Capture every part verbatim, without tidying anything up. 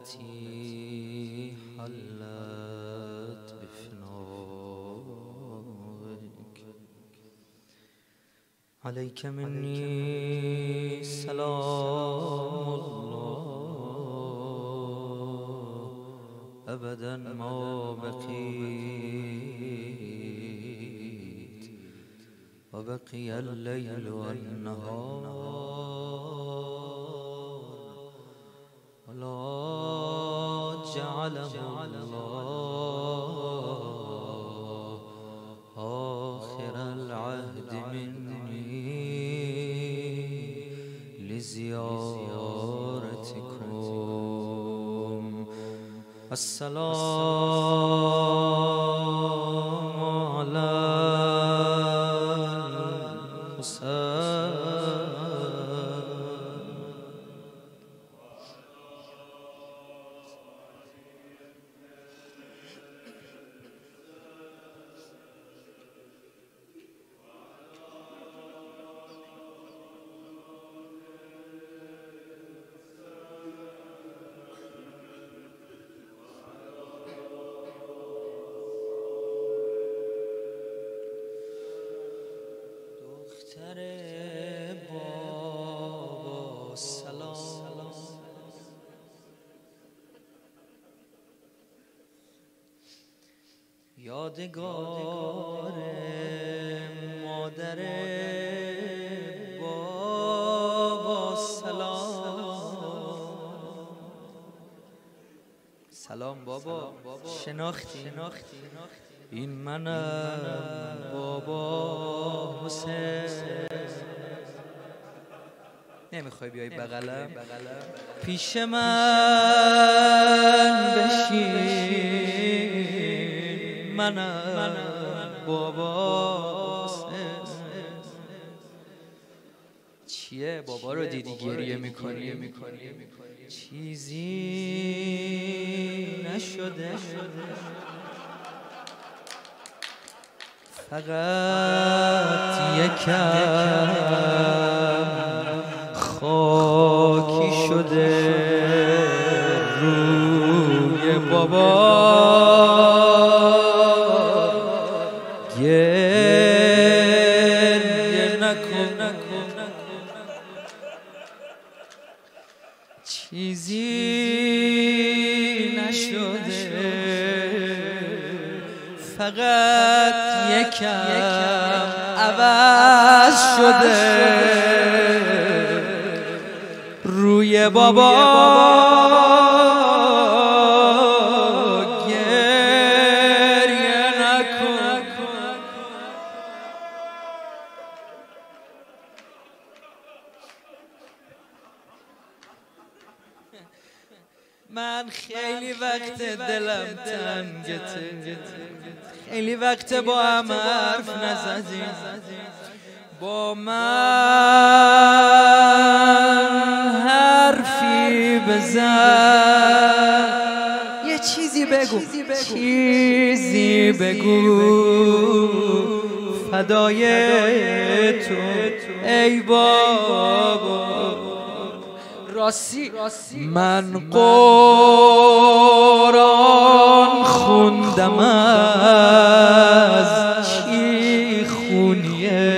التي حلت بفنائك عليك مني سلام الله أبدا ما بقيت وبقي الليل والنهار ولا جعله الله آخر العهد مني لزيارتكم. السلام على الحسين دختر بابا سلام یادگار مادر بابا سلام. سلام بابا شناختی این منم بابا حسین. نمیخوای بیای بغلم پیش من بشین منم بابا حسین. چیه بابا رو دیدی گریه میکنی؟ چیزی نشده فقط یکم خاکی شده روی بابا. گریه نکن چیزی نشده فقط یکم عوض شده روی بابا. گریه نکن من خیلی وقت دلم تنگته، خیلی وقت با هم حرف نزدیم. با من حرفی بزن، یه چیزی بگو، چیزی بگو فدای تو ای بابا. راستی من قرآن خوندم از چی خونیه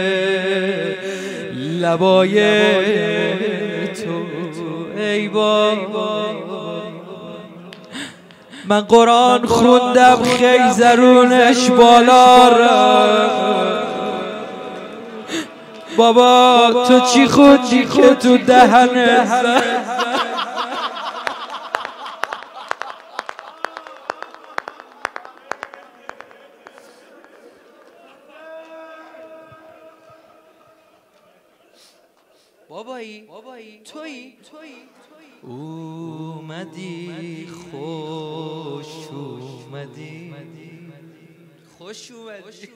لبای تو ای بابا. من قرآن خوندم خیزرونش بالا را. بابا تو چی خوندی که تو دهنت زد؟ بابایی تویی اومدی خوش اومدی خوش اومدی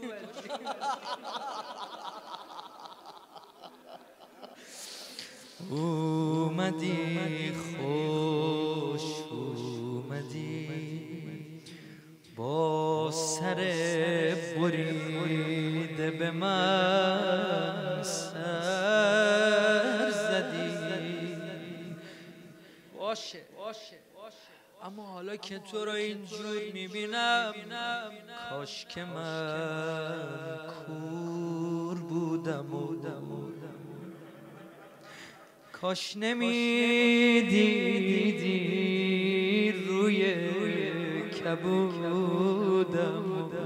اومدی خوش اومدی با سر بریده به من سر زدی. باشه اما حالا که تو رو اینجور میبینم کاش که من کور بودم و کاش نمیدیدی روی کبودم.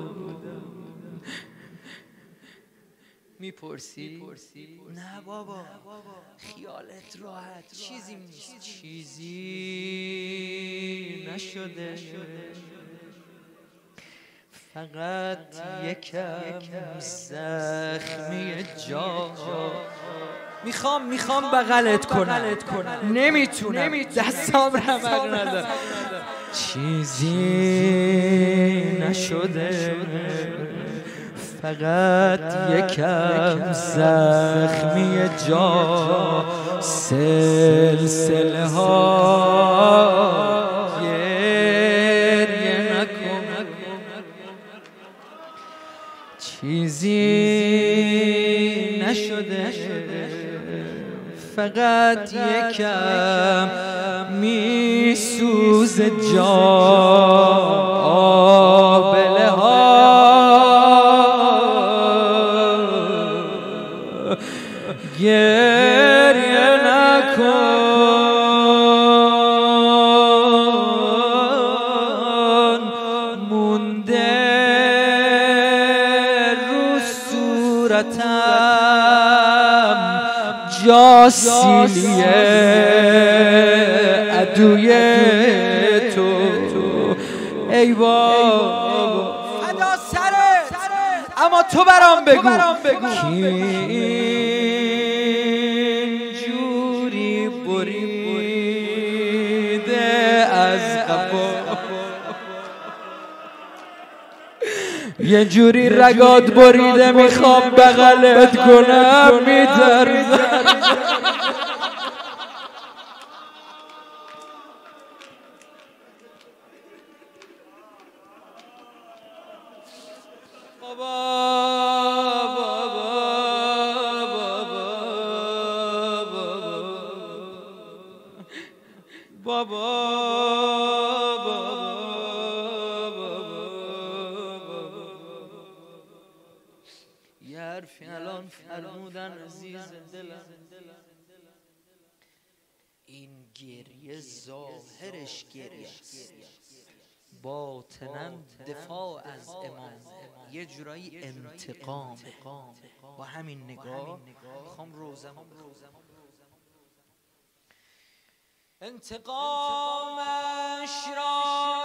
میپرسی؟ نه بابا خیالت راحت، چیزی نیست، چیزی نشده، فقط یکم زخمی جا. میخوام میخوام بغلت کنم، نمیتونم، دستام رمق ندارم. چیزی نشده، فقط یکم زخمی جا. سلسله ها گریه نکن، چیزی نشده، فقط یکم میسوزه جا. آبله ها گریه نکن، مونده رو صورتم جاسیلیه عدوی تو. ای بابا فدا سرت، اما تو برام بگو کی اینجوری بریده از هوا، یه جوری رگات بریده میخوام بغلت کنم میترسم. یه حرفی الان فرمودن عزیز دلم، این گریه ظاهرش گریه است، باطناً دفاع از امام، یه جورایی انتقام. با همین نگاه میخوام روزم انتقامش را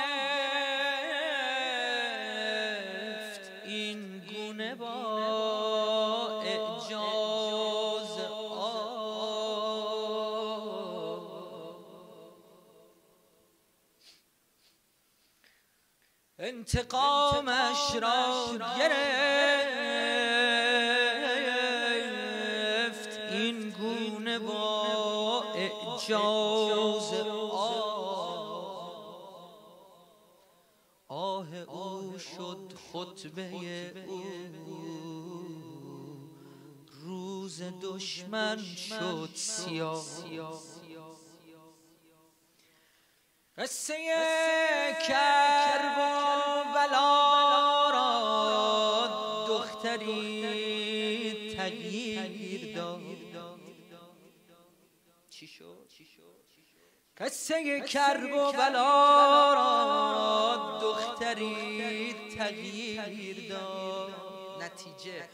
گرفت این گونه با اعجاز آه. انتقامش را گرفت این گونه با اعجاز آه. آه او شد خطبه او، روز دشمن شد سیاه. قصه کرب و بلا را دختری تغییر داد. چی شد؟ قصه کرب و بلا را دختری تغییر داد. نتیجه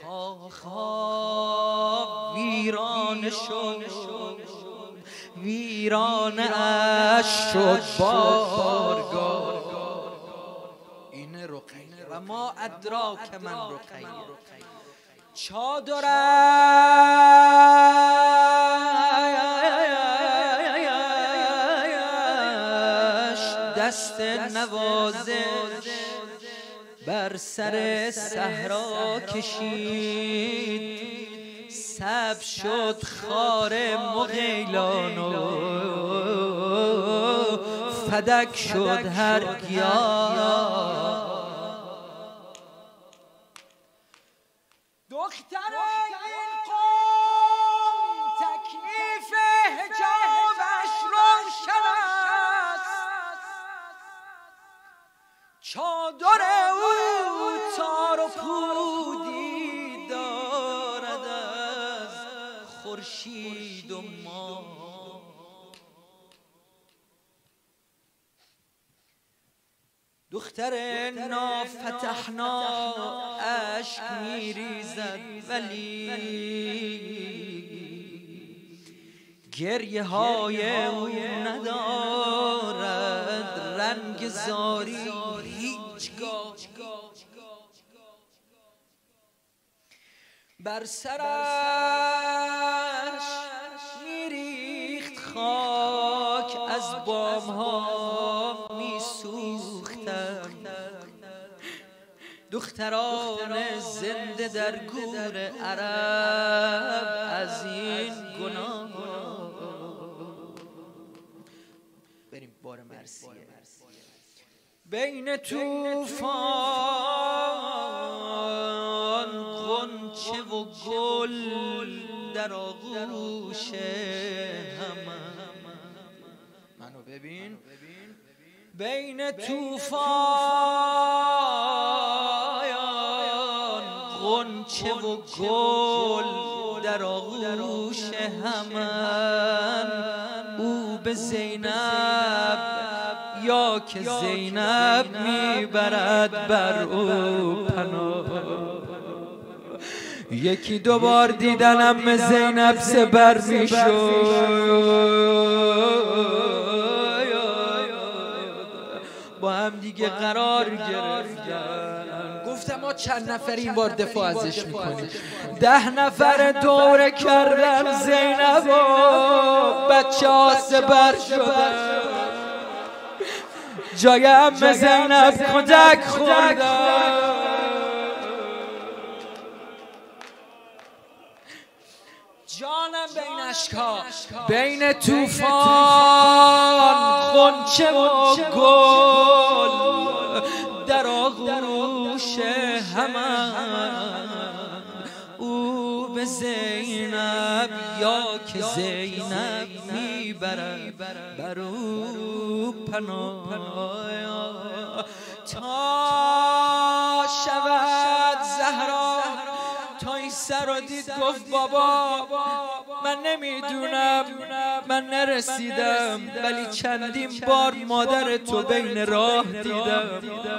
کاخها ویرانه شد، ویرانه اش شد بارگاه. این رقیه و ما ادراک من رقیه. چادرش دست نوازش بر سر صحرا کشید، سبز شد خار مغیلان و فدک شد هر گیاه. دختر این قوم تکلیف حجابش روشن است، دختر نافتحنا اشک میریزد ولی گریه های او ندارد رنگ زاری هیچگاه. بر سرش میریخت خاک از بام ها میسوختم دختران زنده در گور عرب از این گناه. بریم بار مرسیه. بین طوفان غنچه و گل در آغوش هم. منو ببین. بین طوفان غنچه و گل در آغوش همن. او به زینب یا که زینب میبرد بر او پناه. یکی دو بار دیدنم زینب سبر میشد با هم دیگه قرار گرفتن. گفتم ما چند نفر این بار دفاع ازش میکنیم. ده نفر دوره کردن زینب و بچه ها سبر شدن. جای ام زینب کودک خوردن. جانم بین اشکا بین طوفان غنچه و گل در آغوش همن. او به زینب یا که زینب میبرد بر او پناه تا شود زهرا. تا این سر رو دید گفت بابا من نمیدونم من نرسیدم ولی چندین بار مادر تو بین راه دیدم.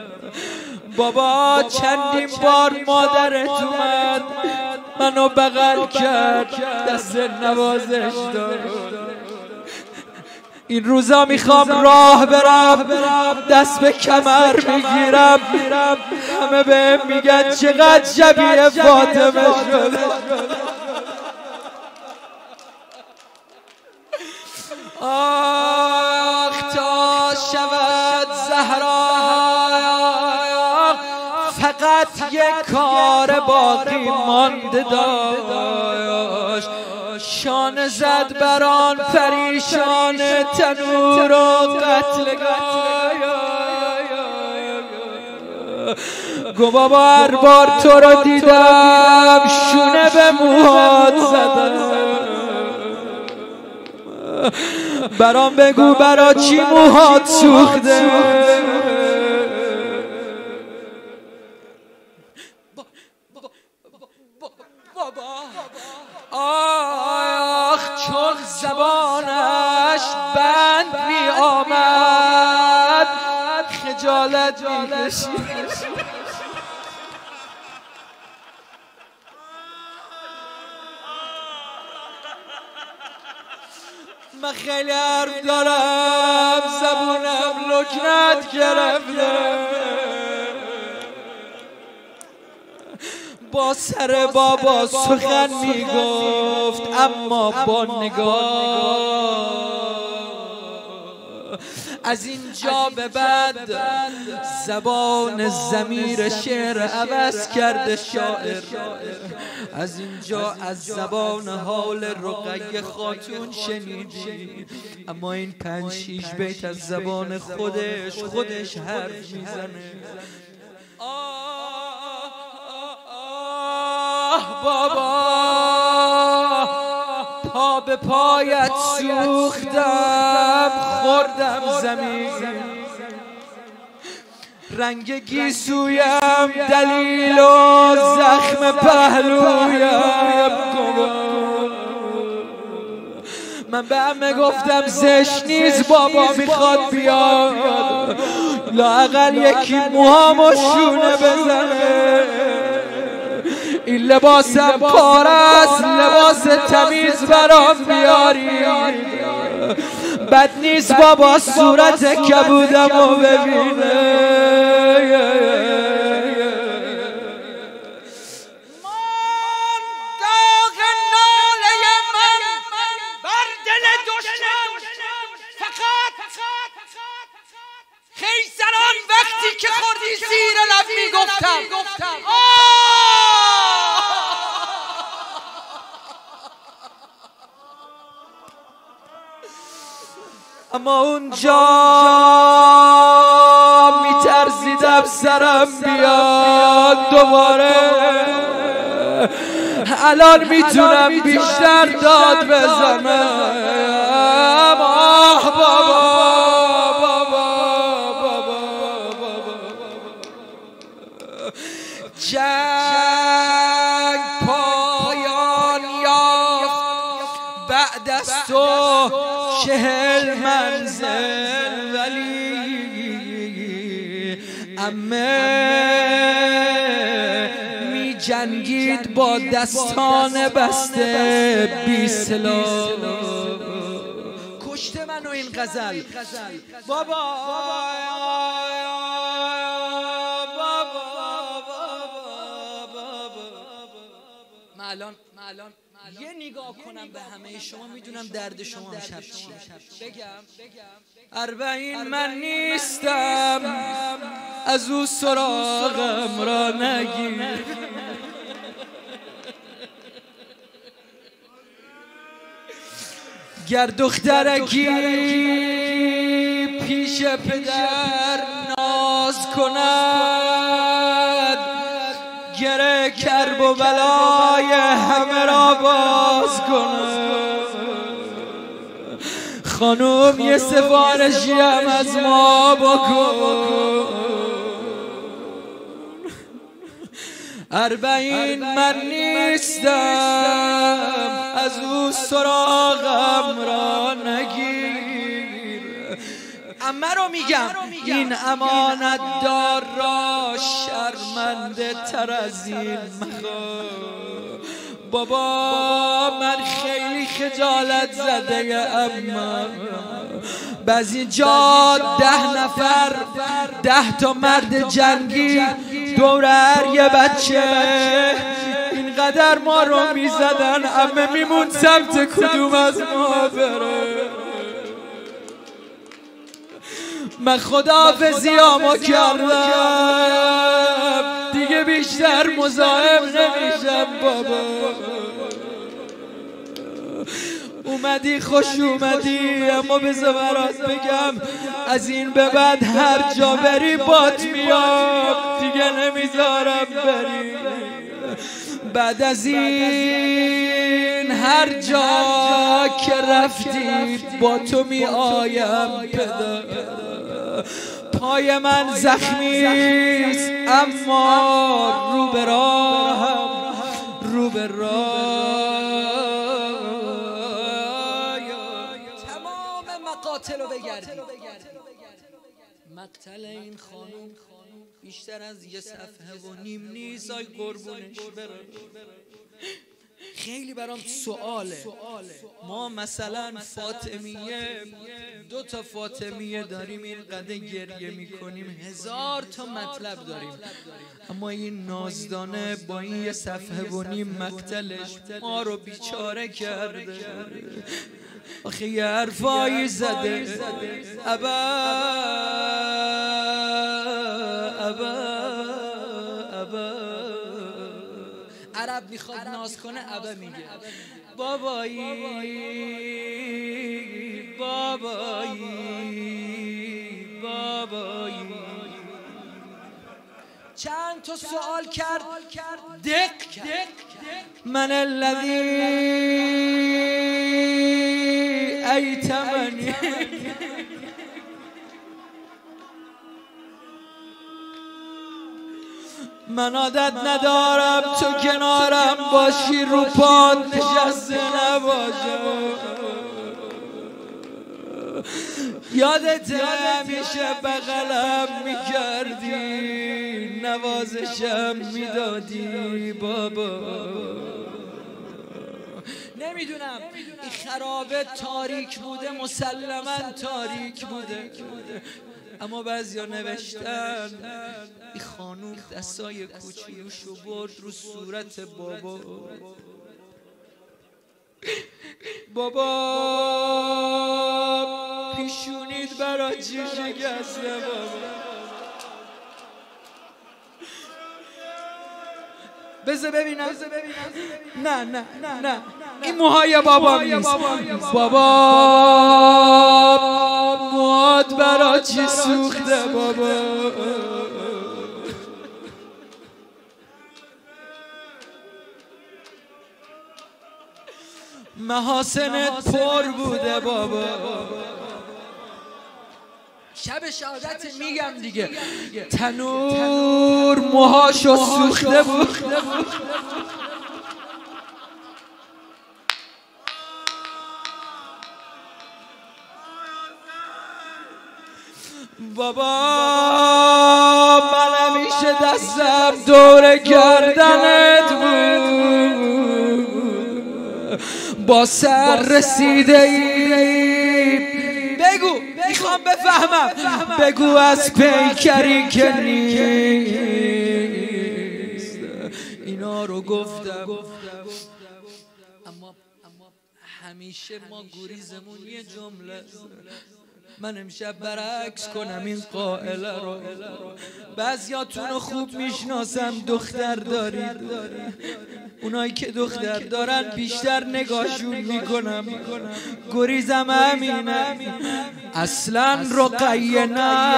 بابا چندین بار مادرت اومد منو بغل کرد دست نوازش داد. این روزا میخوام راه برم دست به کمر میگیرم همه بهم میگن چقدر شبیه فاطمه شد. آخ تا شود زهرا فقط یک کار باقی مانده داشت. شانه زد بران پریشان تنور و قتلگاه. گو بابا هر بار تو رو دیدم شونه به موهات زدم. برام بگو برا چی موهات سوخته. آخ چون زبانش بند می آمد خجالت می کشید. من خیلی حرف دارم زبونم لکنت گرفته. با سر بابا سخن میگفت اما با نگاه. از اینجا به بعد زبان ضمیر شعر عوض کرده شاعر. از اینجا از زبان حال رقیه خاتون شنیدی اما این پنج شیش بیت از زبان خودش خودش حرف میزنه. بابا پا به پایت سوختم خوردم زمین. رنگ گیسویم دلیل و زخم پهلویم. من به همه گفتم زشت نیست بابا میخواد بیاد لااقل یکی موهامو شونه بزنه. این لباسم پار است، لباس تمیز برام بیاری. بد نیست بابا صورت کبودمو ببینه. خیزران وقتی که خوردی زیر لب میگفتم اما اونجا میترسیدم سرم بیاد دوباره. الان میتونم بیشتر داد بزنم. آه بابا جنگ پایان یافت بعد از تو چهل منزل، ولی عمه می جنگید با دستان بسته بی سلاح. کشته منو این غزل بابا. الان الان یه نگاه کنم به همه شما میدونم درد شما امشب چیه. بگم اربعین من نیستم، از او سراغم را نگیر. گر دخترکی پیش پدر ناز کند، گره کرب و بلای همه را باز کند. خانوم یه سفارشی هم از ما بکن. اربعین من نیستم، از او سراغم را نگیر. عمه رو میگم این امانت دار را شرمنده تر از این مخواه. بابا من خیلی خجالت زده اما بعضی جا ده نفر ده تا مرد جنگی دور یه بچه اینقدر ما رو میزدن. عمه میمون سمت کدوم از ما بره. من خداحافظیامو کردم دیگه بیشتر مزاحم نمیشم بابا. اومدی خوش اومدی، اما بذار برات بگم از این به بعد هر جا بری بات میام، دیگه نمیذارم بری. بعد از این هر جا که رفتی با تو می آیم پدر. پای من زخمیست اما رو به راهم رو به راه. تمام مقاتل رو بگردی. مقتل این خانم بیشتر از یه صفحه و نیم نیست. آی قربونش برم. خیلی برام سواله. ما مثلا فاطمیه دو تا فاطمیه داریم، این قدر گریه میکنیم، هزار تا مطلب داریم، اما این نازدانه با این یه صفحه و نیم مقتلش ما رو بیچاره کرده. آخه یه حرفایی زده ابا ابا ابا. عرب میخواد ناز کنه ابا میگه بابایی بابایی بابایی. چند تا سوال کرد دق کرد. من الذی ایتمنی. من عادت ندارم تو کنارم باشی رو پات نشسته نباشم. یادت همیشه بغلم میکردی، نوازشم میدادی بابا. نمیدونم این خرابه تاریک بوده، مسلما تاریک بوده، اما بعضیا نوشتن این خانوم دستای کوچولوشو برد رو صورت بابا. بابا پیشونید برا چی شکسته بابا. بذار ببینم. نه نه نه این موهای بابا نیست. بابا موهات برا چی سوخته بابا. محاسنت پر بوده بابا. شب شهادت میگم دیگه، تنور موهاشو سوخته بود. بابا من همیشه دستم دور گردنت بود، با سر رسیده ای. بگو میخوام بفهمم، بگو از پیکری که نیست. اینا رو گفتم اما همیشه ما گریزمون یه جمله. من امشب برعکس کنم این قائله رو. بعضیاتون رو خوب میشناسم دختر دارید، اونایی که دختر دارن بیشتر نگاهشون میکنم. گریزم همینه. اصلا رقیه نه،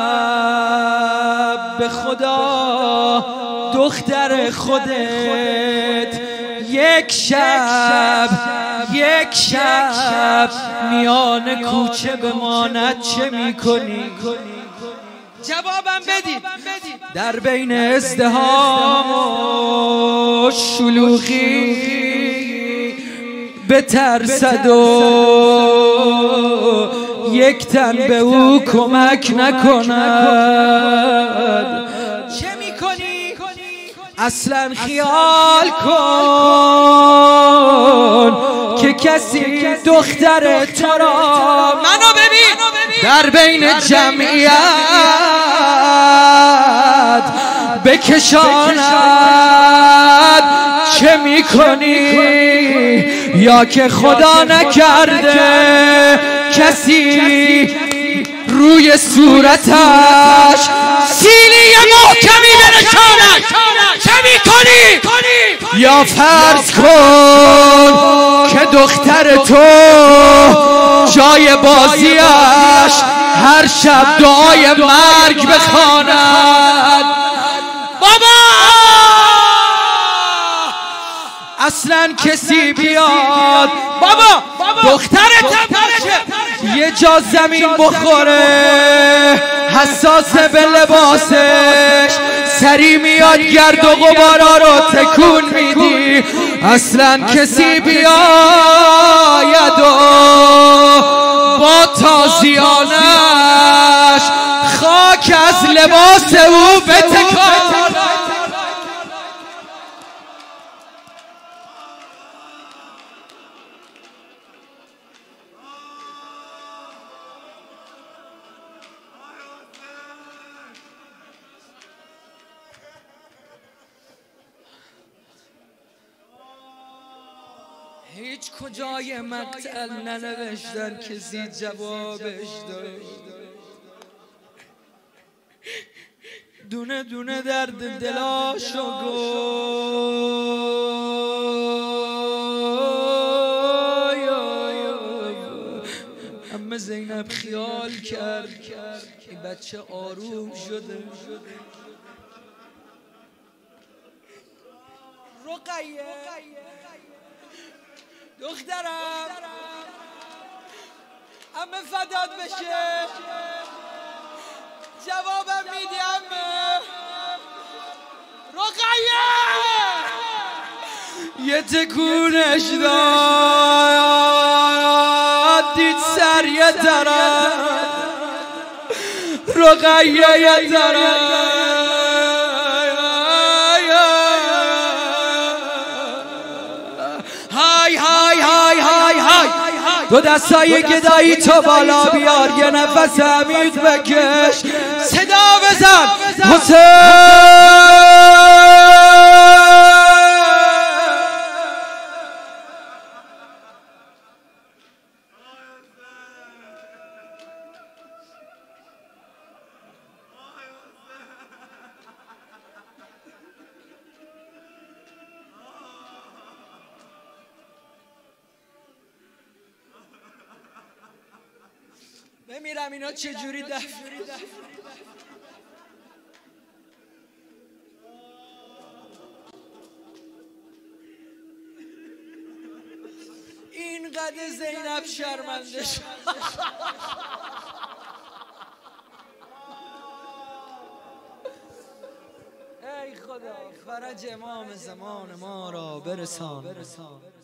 به خدا دختر خودت یک شب یک شب میان کوچه بماند چه میکنی؟ جوابم بدید. در بین ازدحام و شلوغی بترسد و یک تن به او کمک نکند. چه میکنی؟ اصلا خیال کن که کسی دختر تو را منو ببین در بین جمعیت بکشاند. چه میکنی؟ یا که خدا نکرده کسی روی صورتش سیلی محکمی برشاند. چه میکنی؟ یا فرض کن که دختر تو جای بازیش هر شب دعای مرگ بخواند. بابا اصلا کسی بیاد بابا دخترت باشه یه جا زمین بخوره حساس به لباسش سری میاد گرد و غبارا رو تکون میدی. اصلا کسی بیاید و با تازیانش خاک از لباس او بتکان. هیچ کجای مقتل ننوشتن کسی جوابش داشت. دونه دونه درد دلاشو گفت. اما زینب خیال کرد این بچه آروم شده. رقیه دخترم امه فدات بشه جوابم میدی امه؟ رقیه یه تکونش داد دید سر یه طرف رقیه یه طرف های های های های های دو دستایی که دایی تو بالا بیار یه نفس عمیق بکش صدا بزن حسین بمیرم اینا چجوری دفع اینقدر زینب شرمنده شد ای خدا فرج امام زمان ما را برسان